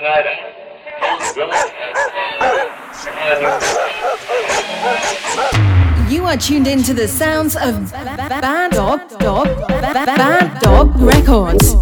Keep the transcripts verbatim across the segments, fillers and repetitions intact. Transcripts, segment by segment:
You are tuned into the sounds of Bad Dog, Dog, Bad Dog Records.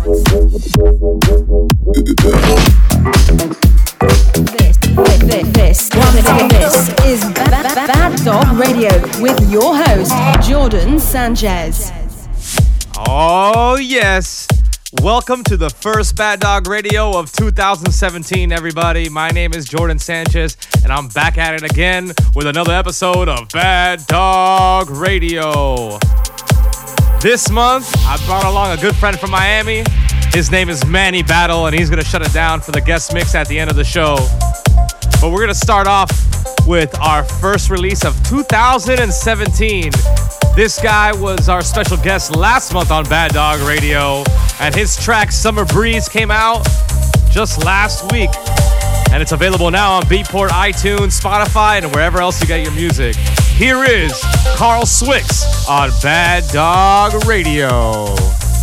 This, this, this, this is Bad Dog Radio with your host, Jordan Sanchez. Oh, yes. Welcome to the first Bad Dog Radio of two thousand seventeen, everybody. My name is Jordan Sanchez, and I'm back at it again with another episode of Bad Dog Radio. This month, I brought along a good friend from Miami. His name is Manny Battle, and he's going to shut it down for the guest mix at the end of the show. But we're going to start off with our first release of two thousand seventeen. This guy was our special guest last month on Bad Dog Radio, and his track Summer Breeze came out just last week. And it's available now on Beatport, iTunes, Spotify, and wherever else you get your music. Here is Carl Swix on Bad Dog Radio.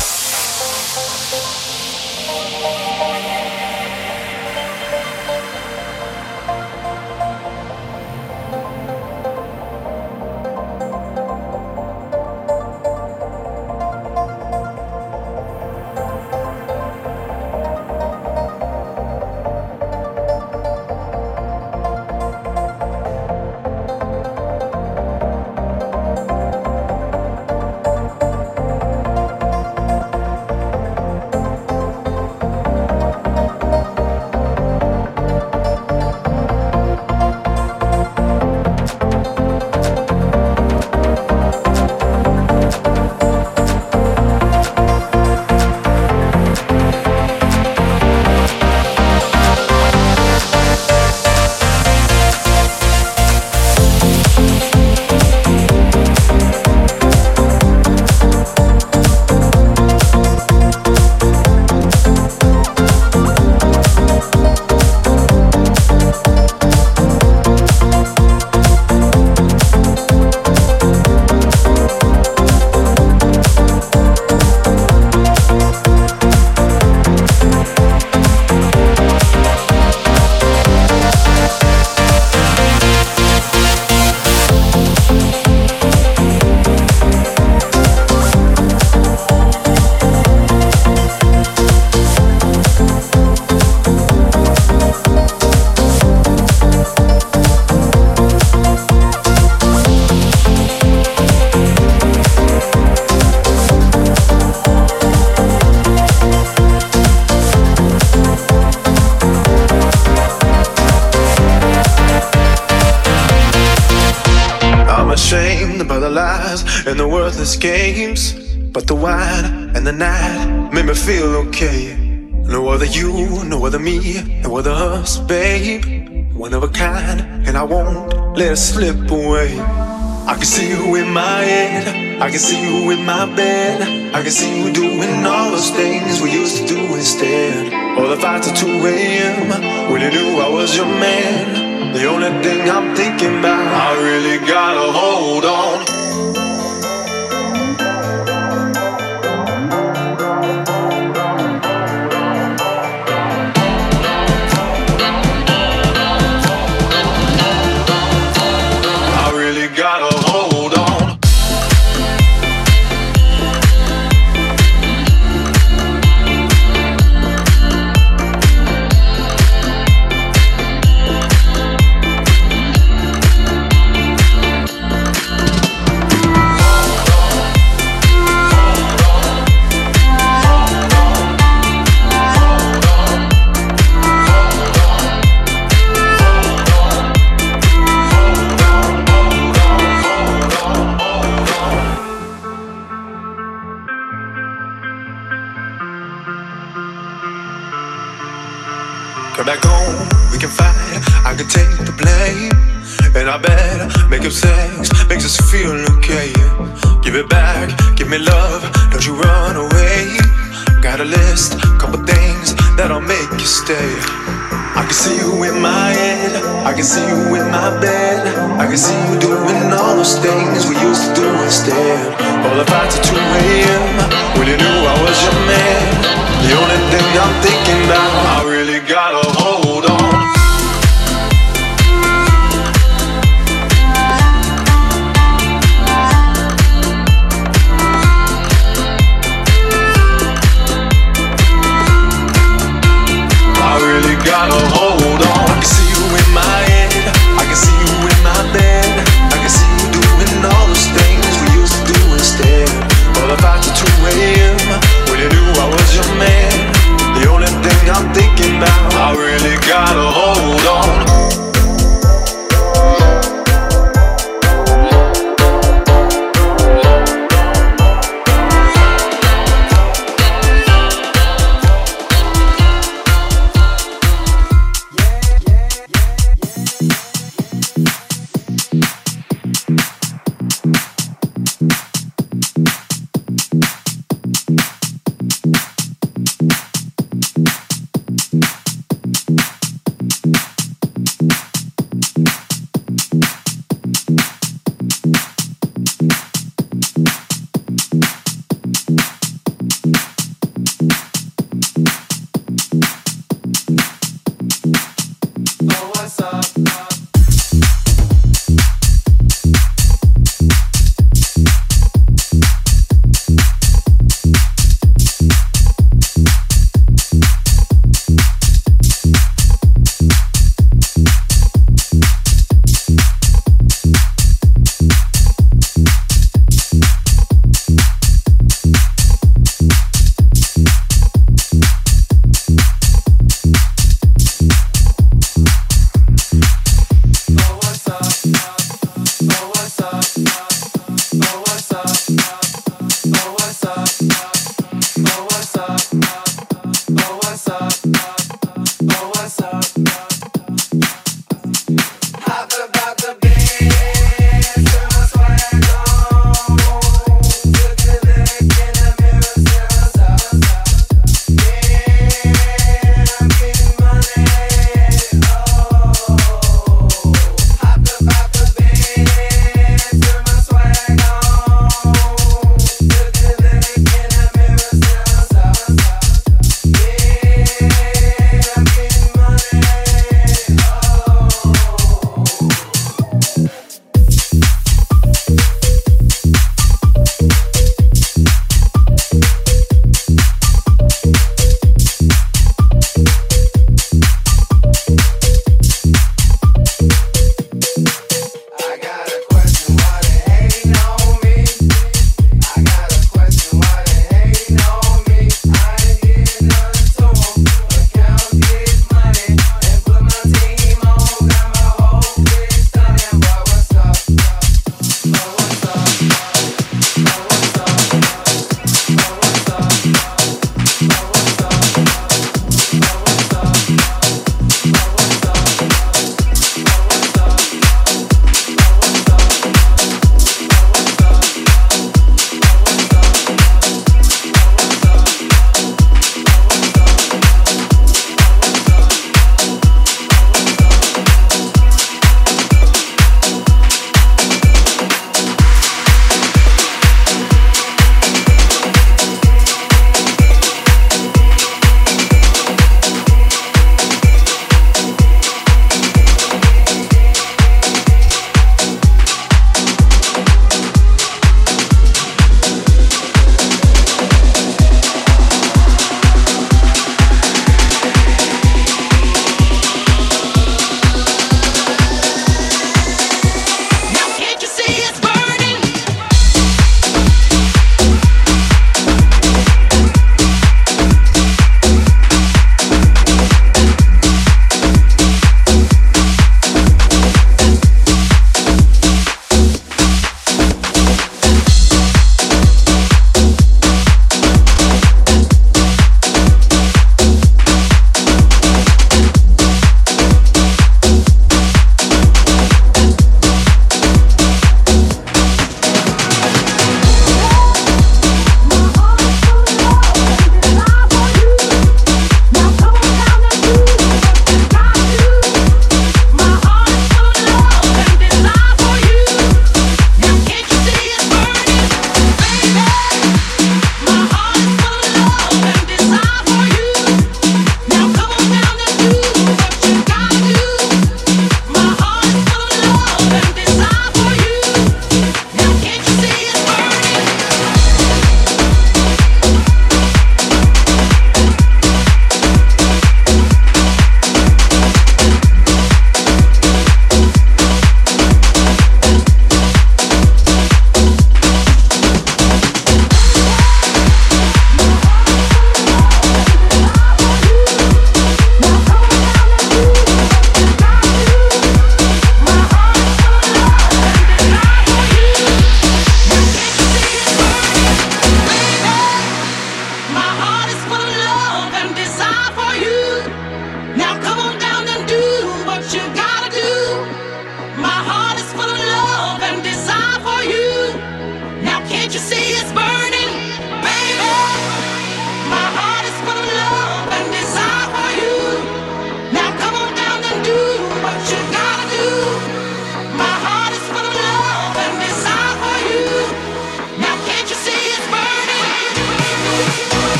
And the worthless games, but the wine and the night made me feel okay. No other you, no other me, no other us, babe. One of a kind, and I won't let it slip away. I can see you in my head, I can see you in my bed, I can see you doing all those things we used to do instead. All the fights at two a.m. when you knew I was your man. The only thing I'm thinking about, I really gotta hold on. Back home, we can fight, I can take the blame. And I bet making sex makes us feel okay. Give it back, give me love, don't you run away. Got a list, couple things that'll make you stay. I can see you in my head, I can see you in my bed, I can see you doing all those things we used to do instead. All the fights at two a.m. when you knew I was your man. The only thing I'm thinking about, I really gotta hold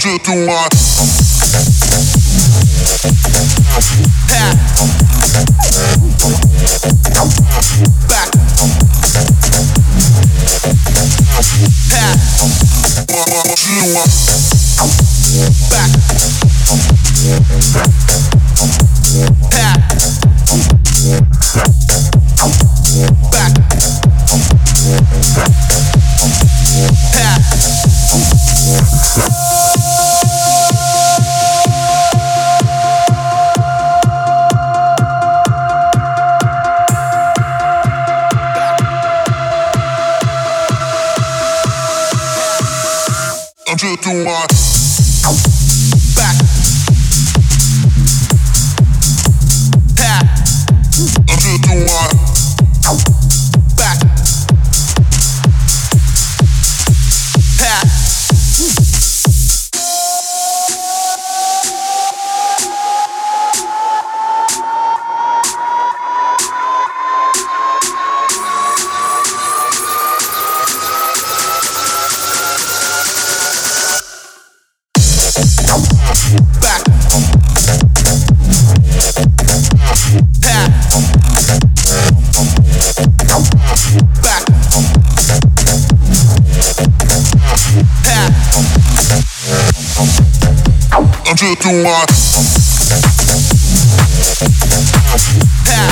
just doing my hat back hat back hat back hat I'm just doing my back hat. I'm just doing my back hat. Back. Hat. Back. Hat. I'm just doing my hat.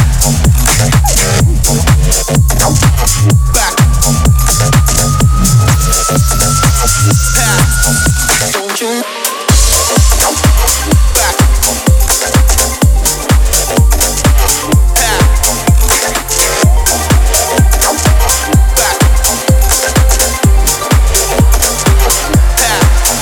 Back. Hat. Don't you back. Hat. Back. Hat.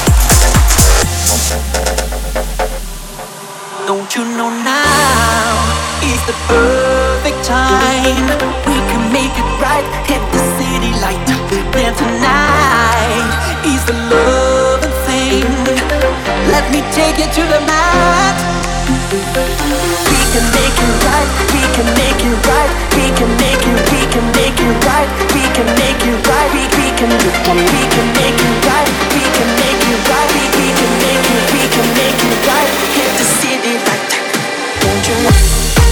Don't you know now is the perfect time? We can make it right, hit the city light. Then tonight is the loving thing. Let me take you to the mat. We can make it right, we can make it right, we can make it, we can make it right, we can make it right, we, we can do it, we can make it right, we can make it right, we, we can make it, we can make it right, hit the city light. Don't you want?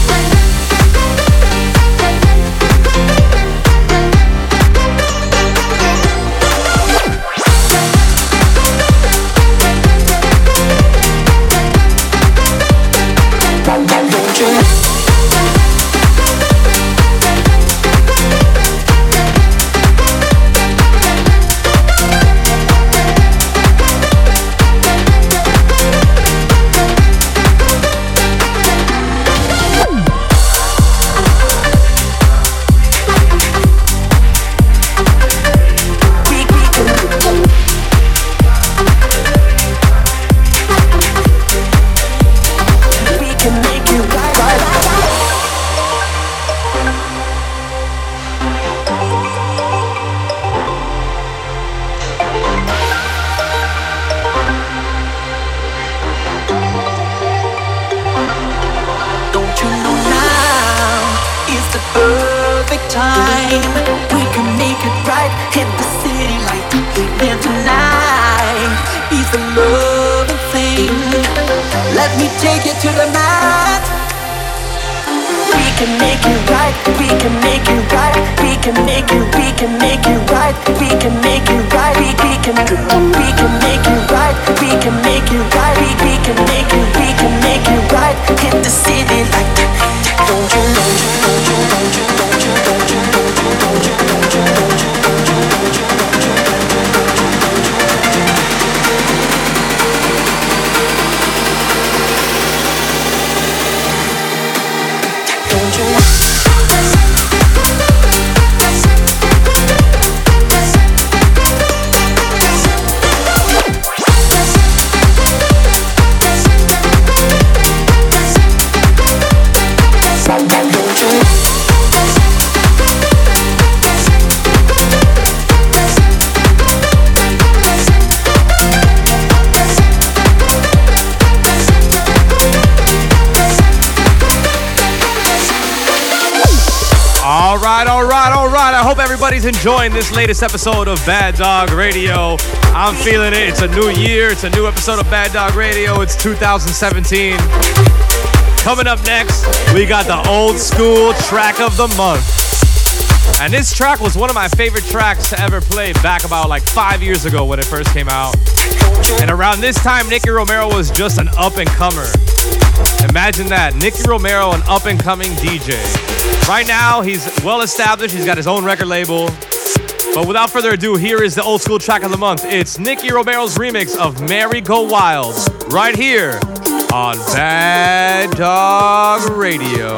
Time we can make it right, hit the city light. Then tonight is the loving thing. Let me take you to the mat. We can make it right, we can make it right, we can make it, we can make it right, we can make it right, we, we can do it, we can make it right, we can make it right, we, we can make it, we can make it right, hit the city light. Don't you, don't you, don't you, don't you, don't you, don't you, don't you, don't you, don't you, don't you, don't you, don't you, don't you, don't you, don't you. I hope everybody's enjoying this latest episode of Bad Dog Radio. I'm feeling it. It's a new year. It's a new episode of Bad Dog Radio. It's two thousand seventeen. Coming up next, we got the old school track of the month. And this track was one of my favorite tracks to ever play back about like five years ago when it first came out. And around this time, Nicky Romero was just an up-and-comer. Imagine that, Nicky Romero, an up-and-coming D J. Right now, he's well-established. He's got his own record label. But without further ado, here is the old school track of the month. It's Nicky Romero's remix of Mary Go Wild, right here on Bad Dog Radio.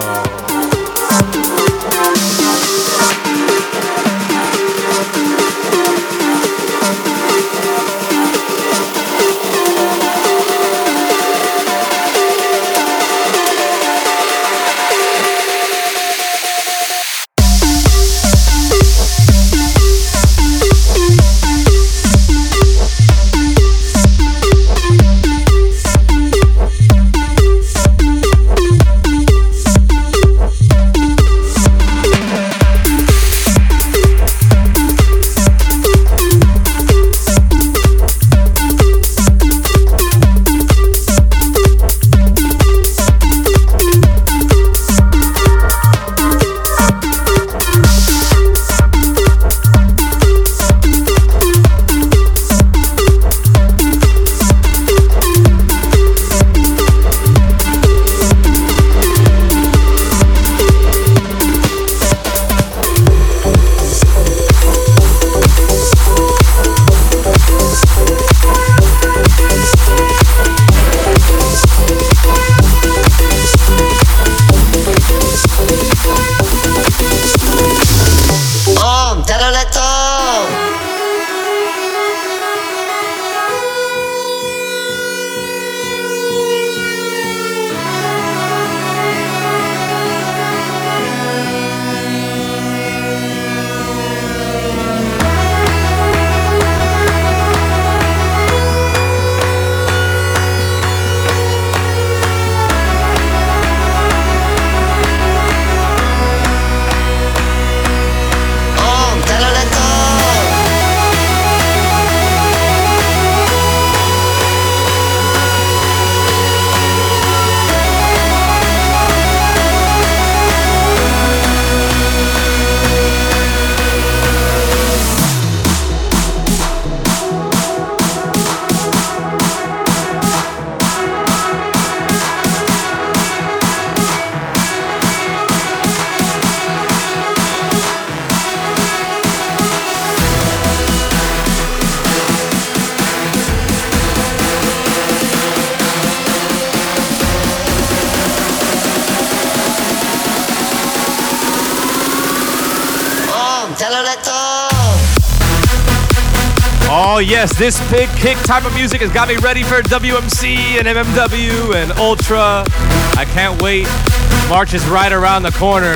Oh yes, this big kick type of music has got me ready for W M C and M M W and Ultra. I can't wait. March is right around the corner.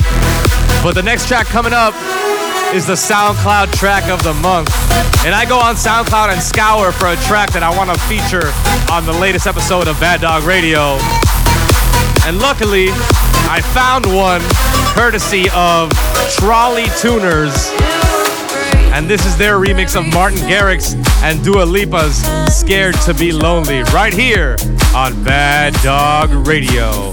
But the next track coming up is the SoundCloud track of the month. And I go on SoundCloud and scour for a track that I want to feature on the latest episode of Bad Dog Radio. And luckily, I found one courtesy of Trolley Tuners. And this is their remix of Martin Garrix and Dua Lipa's Scared to Be Lonely, right here on Bad Dog Radio.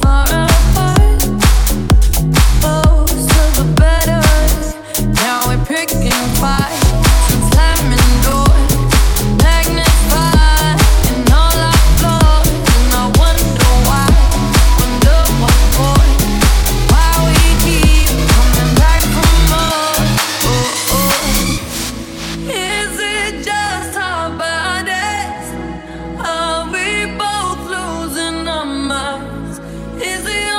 Is the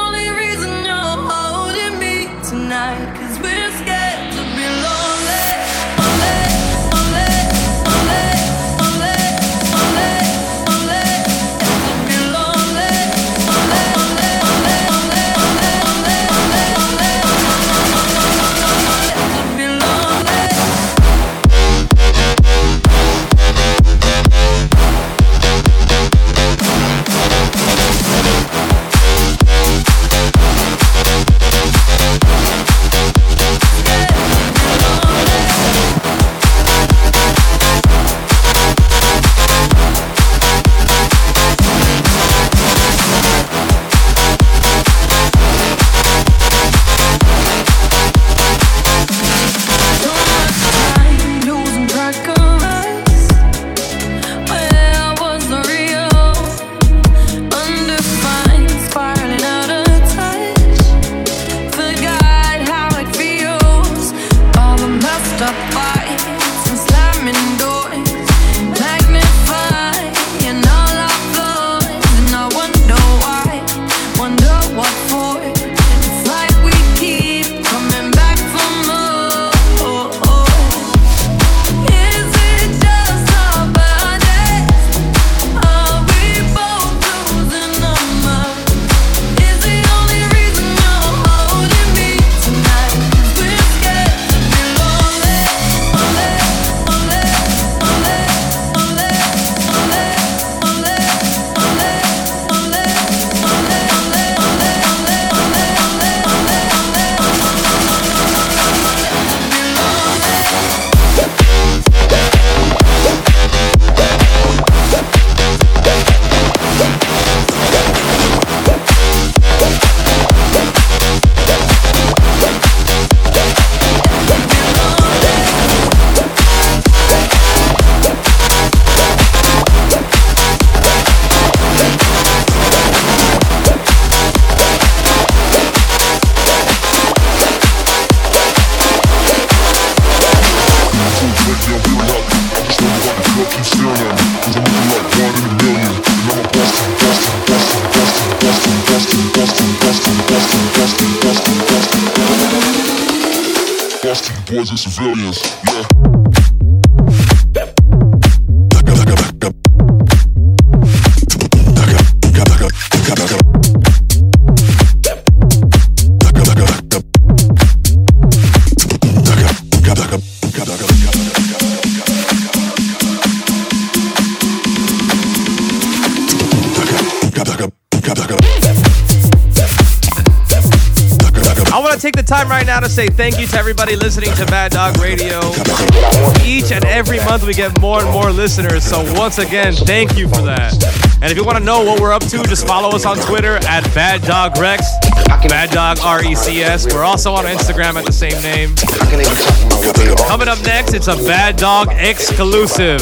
innocent civilians. Yeah. Take the time right now to say thank you to everybody listening to Bad Dog Radio. Each and every month we get more and more listeners, so once again, thank you for that. And if you want to know what we're up to, just follow us on Twitter at Bad Dog Rex, Bad Dog R E C S. We're also on Instagram at the same name. Coming up next, it's a Bad Dog exclusive.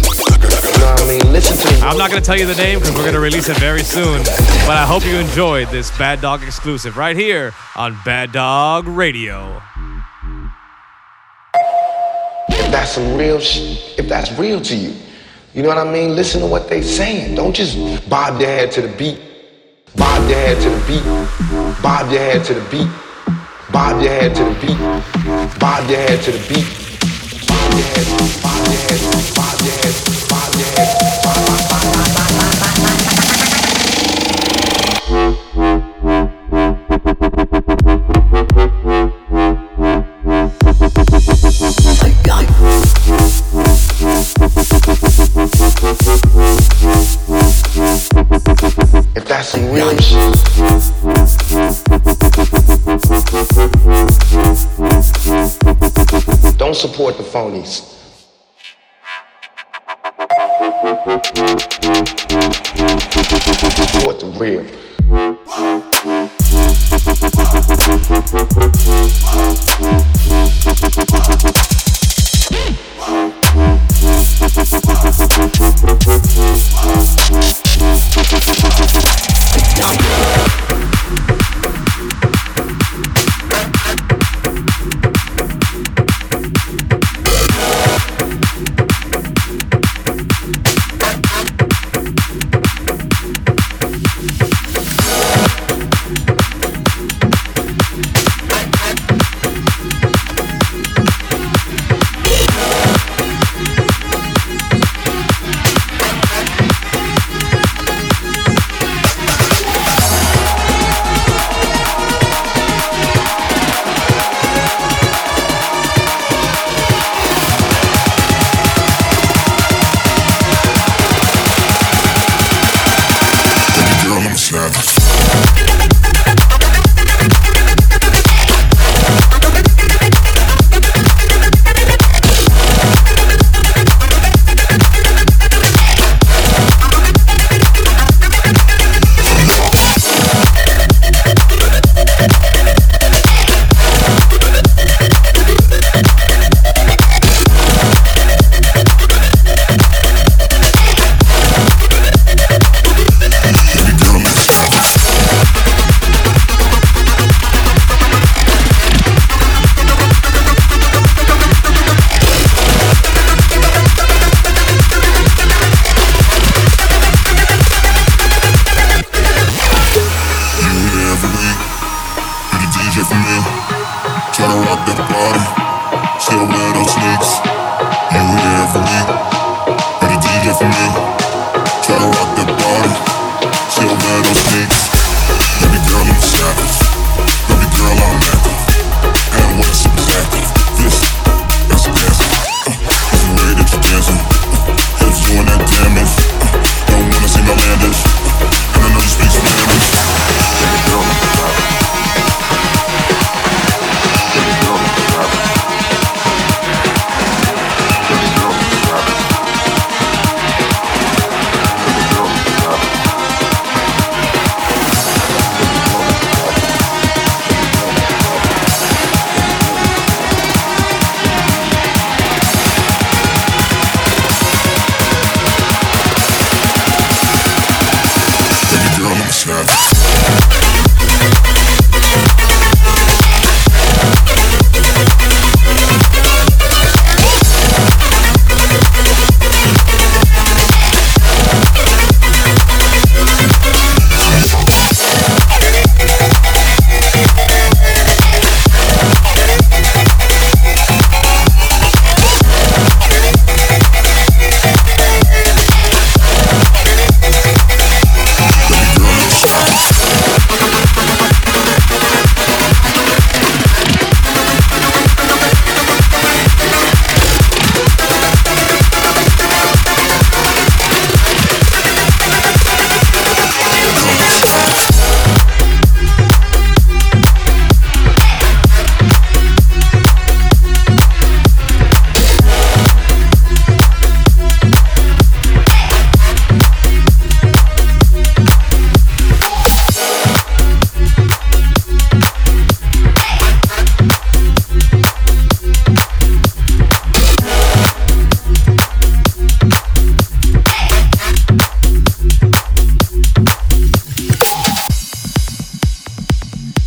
I'm not going to tell you the name because we're going to release it very soon, but I hope you enjoyed this Bad Dog exclusive right here on Bad Dog Radio. If that's some real sh- if that's real to you, you know what I mean? Listen to what they saying. Don't just bob your head to the beat. Bob your head to the beat. Bob your head to the beat. Bob your head to the beat. Bob your head to the beat. Bob your head, bob your head, bob your head, bob your head, bob, bob, bob, bob, bob, bob, bob, bob. If that's some real shit. Don't support the phonies. Support the real.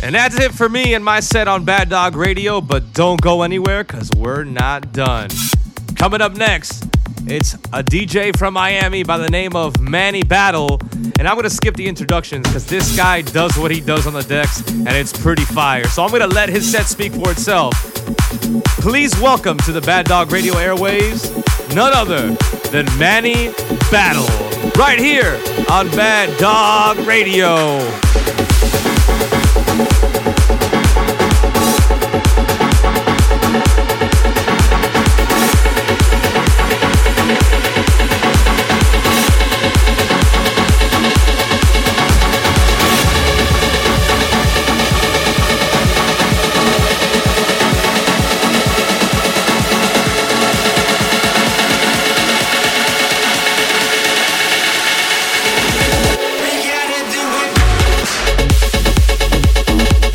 And that's it for me and my set on Bad Dog Radio, but don't go anywhere because we're not done. Coming up next, it's a D J from Miami by the name of Manny Battle. And I'm going to skip the introductions because this guy does what he does on the decks and it's pretty fire. So I'm going to let his set speak for itself. Please welcome to the Bad Dog Radio airwaves, none other than Manny Battle. Right here on Bad Dog Radio. We gotta do it.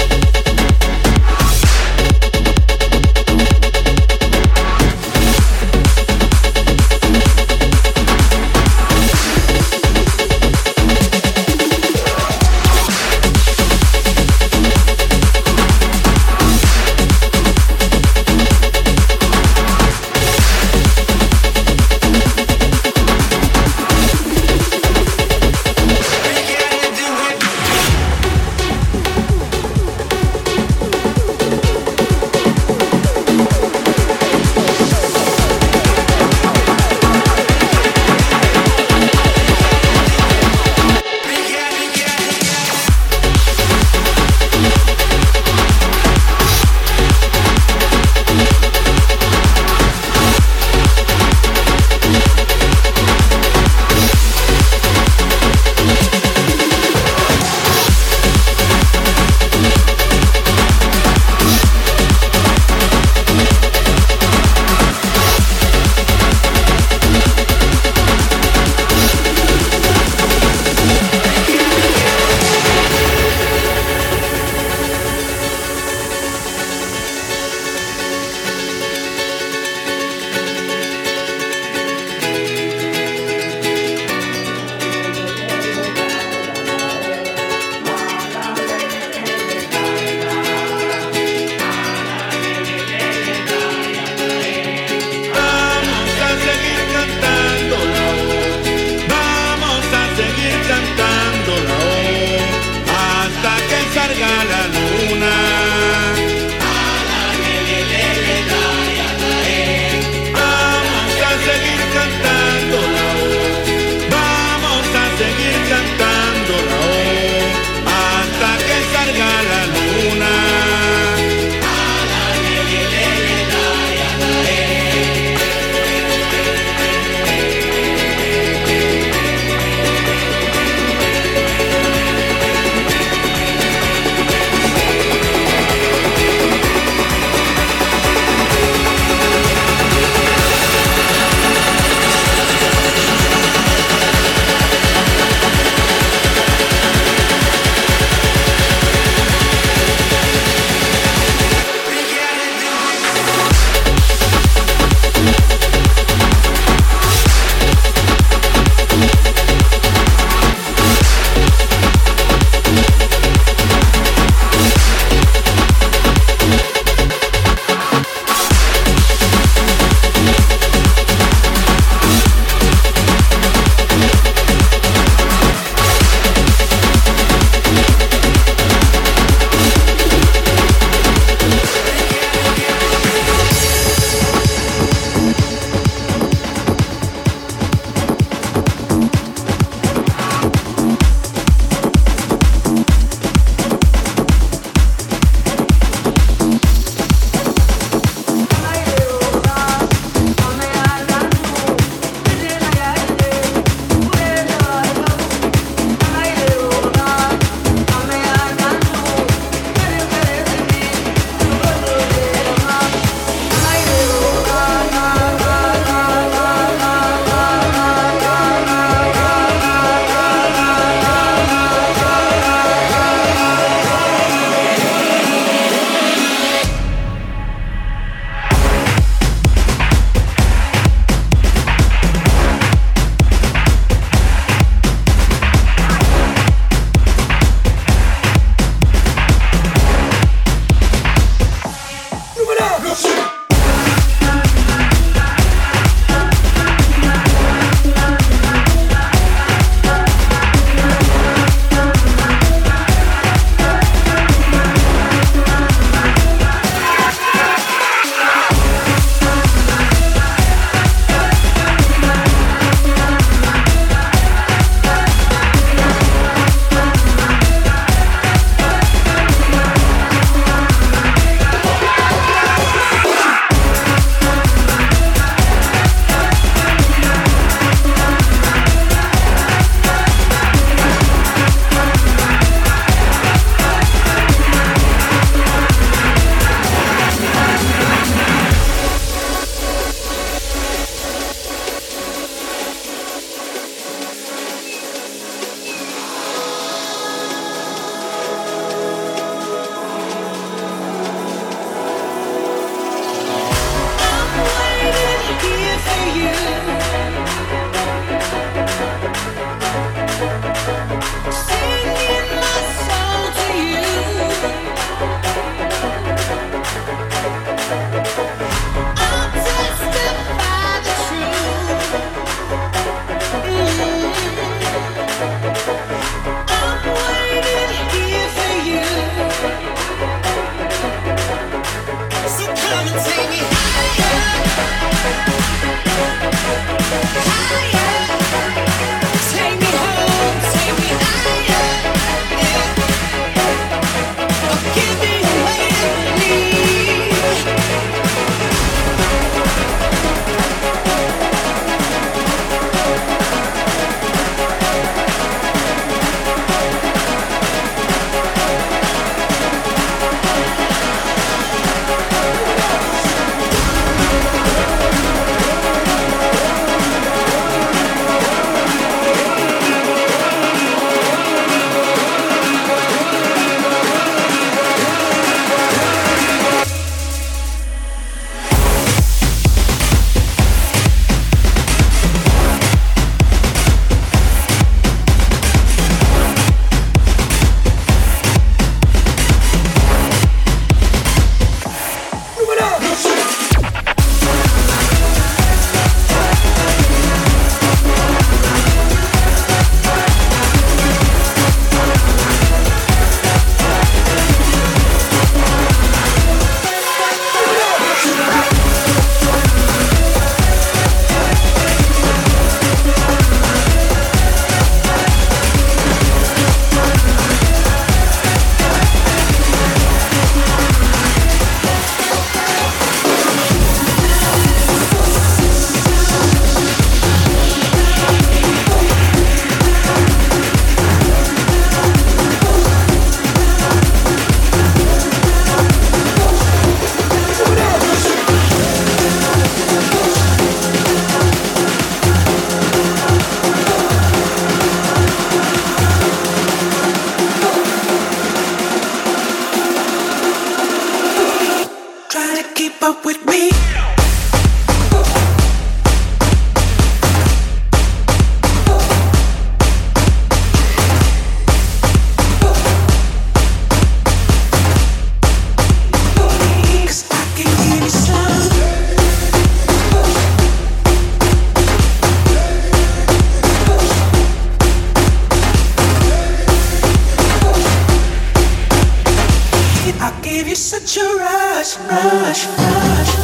such a rush, rush, rush.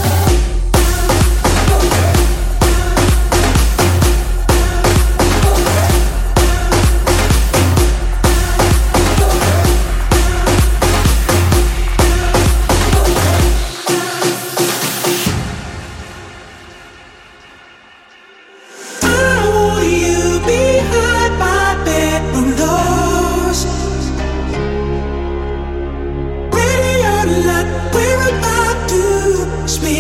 We're about to spin.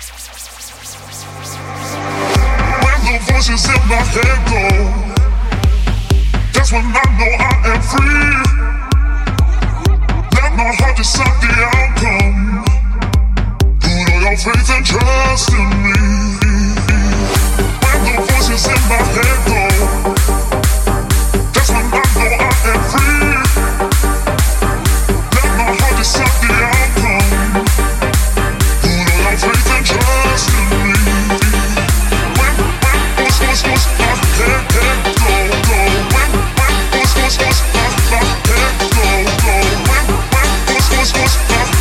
When the voices in my head go, that's when I know I am free. Let my heart decide the outcome. Put all your faith and trust in me. When the voices in my head go, that's when I know I am free. Let my heart decide the outcome. Put all your faith and trust in me. When, when, what's, what's, what's my head, head go, go. When, when, what's, what's, what's my, my head go, go. When, when, what's, what's, what's my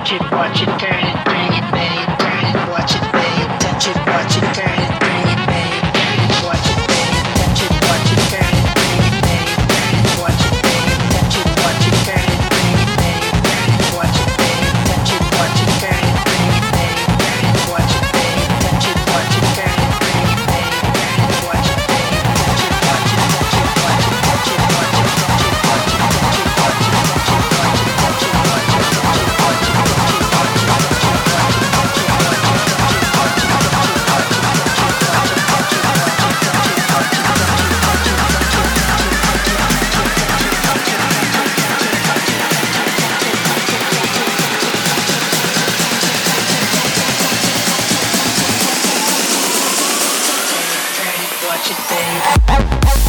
touch it, watch it, turn it, bring it, babe, turn it, watch it, babe, touch it, watch it, turn it, bring it, babe, turn it, watch it, babe, touch it, watch it, turn it, bring it, babe, turn it, watch it, babe, touch it, watch it, turn it, bring it, babe, turn it, watch it, babe, touch it, watch it, turn it, bring it, babe, turn it, watch it, babe, touch it, watch it, turn it, bring it, babe, turn it, watch it, babe, touch it, watch it, touch it, watch it, touch it, watch it, touch it, watch it, touch it, watch it, touch it, watch it, touch it, watch it, touch it, watch it, touch it, watch it, touch it, watch it, touch it, watch it, babe.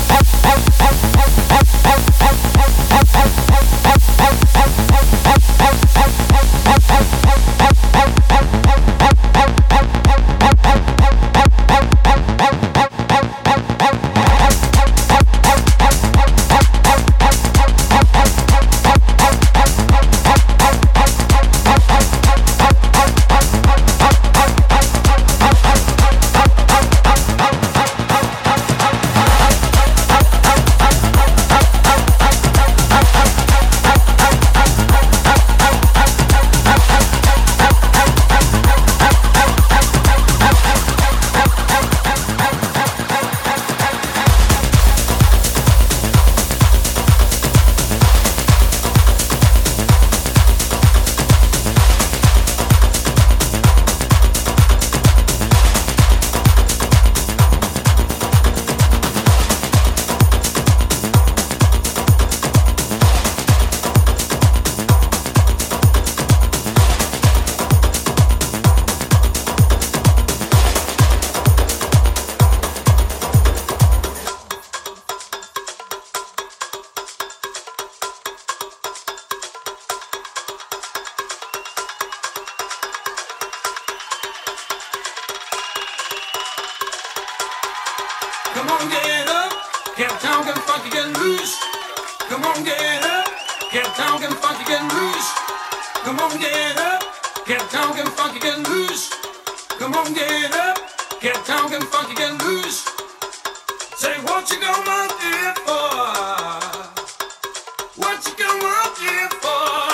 Come on, get up. Cape Town can funky get loose. Come on, get up. Cape Town can funky get loose. Come on, get up. Cape Town can funky get loose. Come on, get up. Cape Town can funky get loose. Say what you gonna do for? What you gonna do for?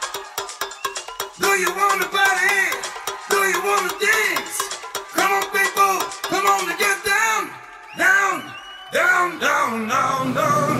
Do you wanna party? Do you wanna dance? Come on, people. Come on and get down. Down, down, down, down, down.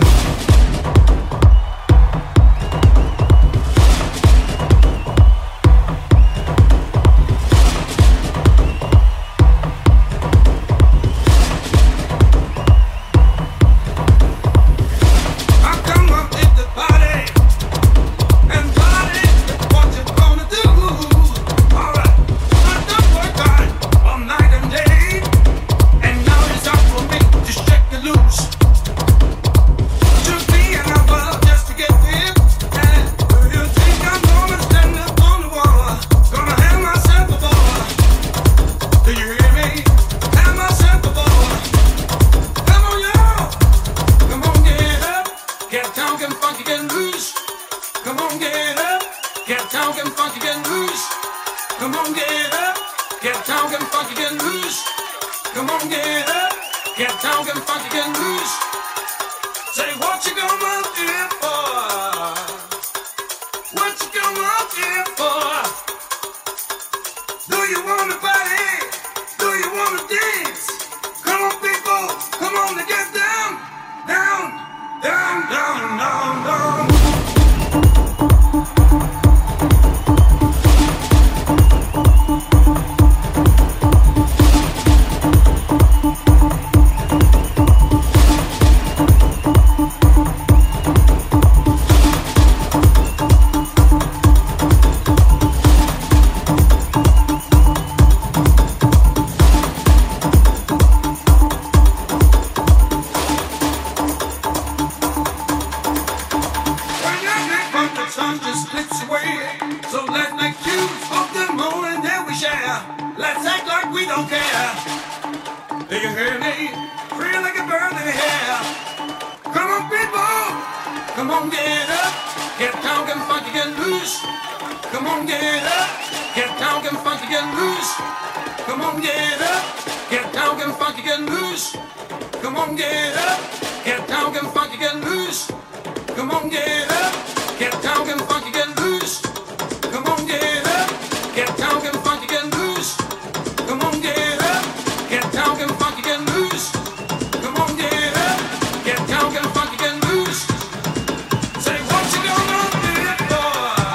Come on, get up, get down. down, get funky, get loose. Come on, get up. Get down, get funky, get loose. Come on, get up. Get down, get funky, get loose. Come on, get up. Get down, get funky, get loose. Come on, get up. Get down, get funky, get loose. Come on, get up. Get down, get funky, get loose. Come on, get up. Get down, get funky, get loose. Come on, get up. Get down, get funky, get loose. Say what you gonna do it for?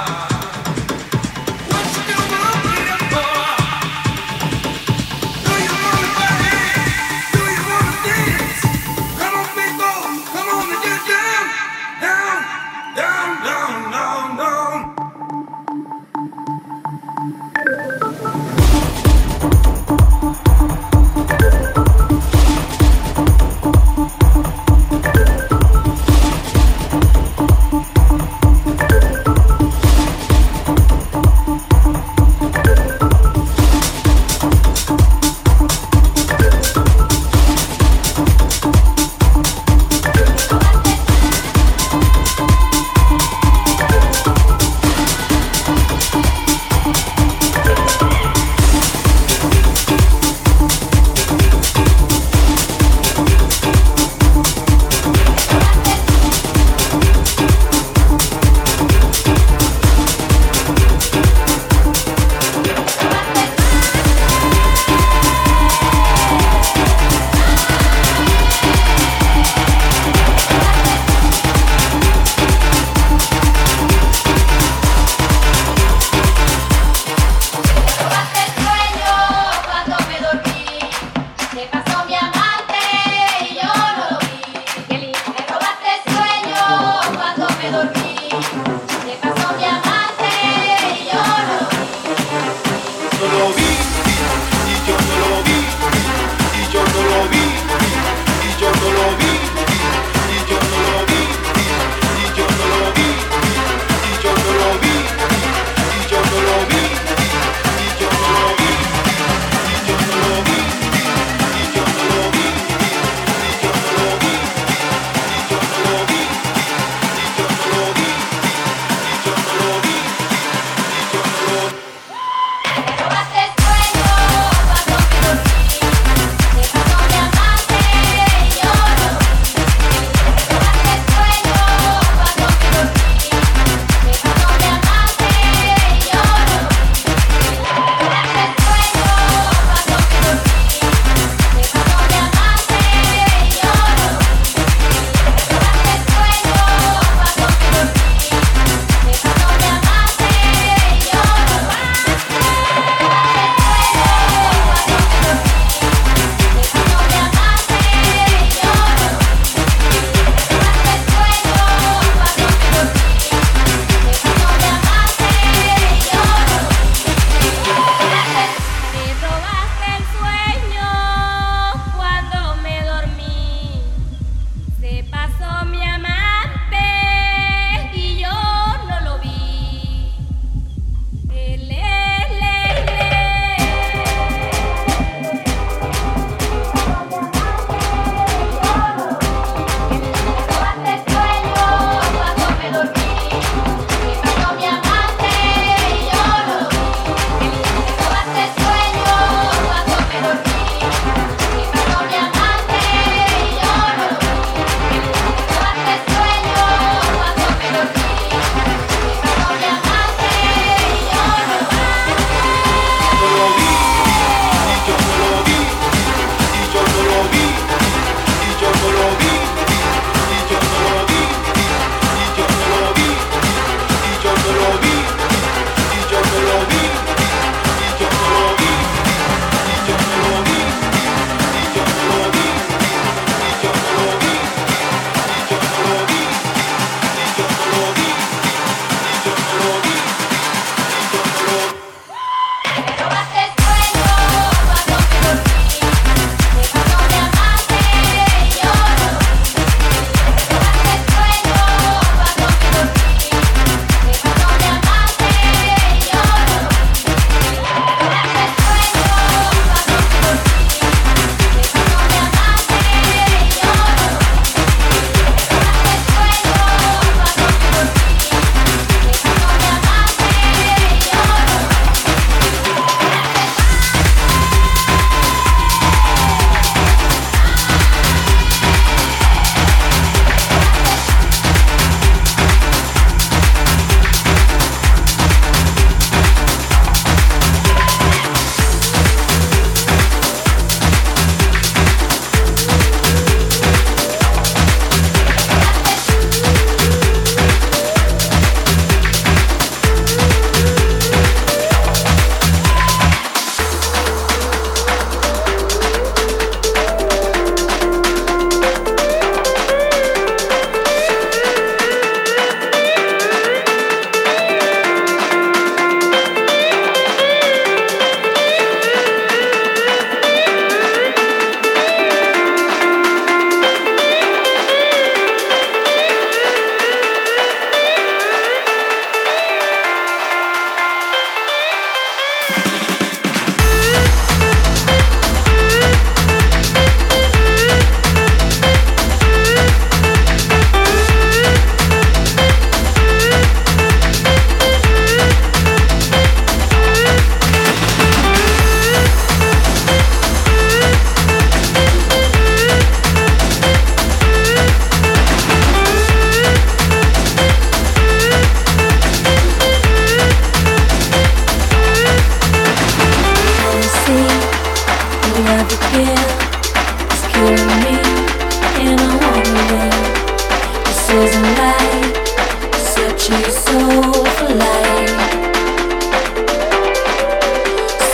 What you gonna do it for? Do you wanna party? Do you wanna dance? Come on, people, come on and get down, down, down, down, down, down.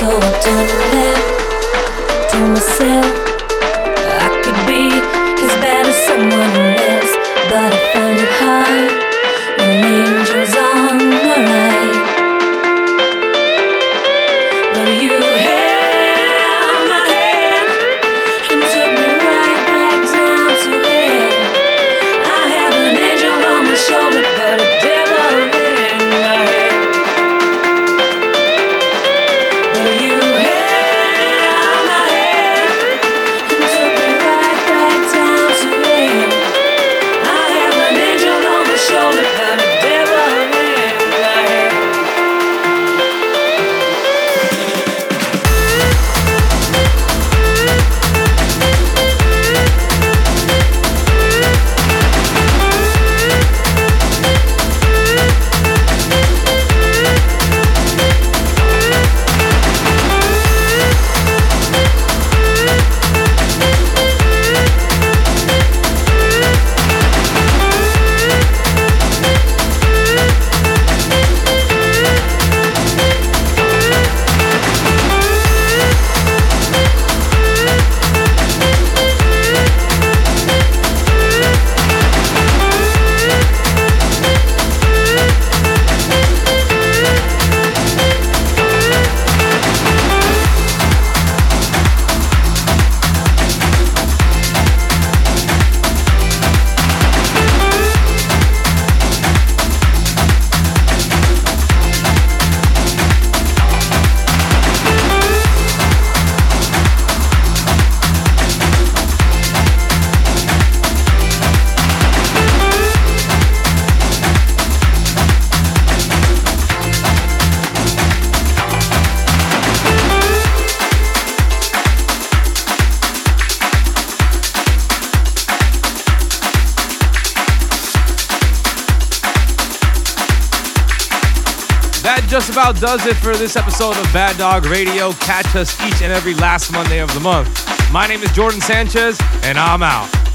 Just about does it for this episode of Bad Dog Radio. Catch us each and every last Monday of the month. My name is Jordan Sanchez, and I'm out.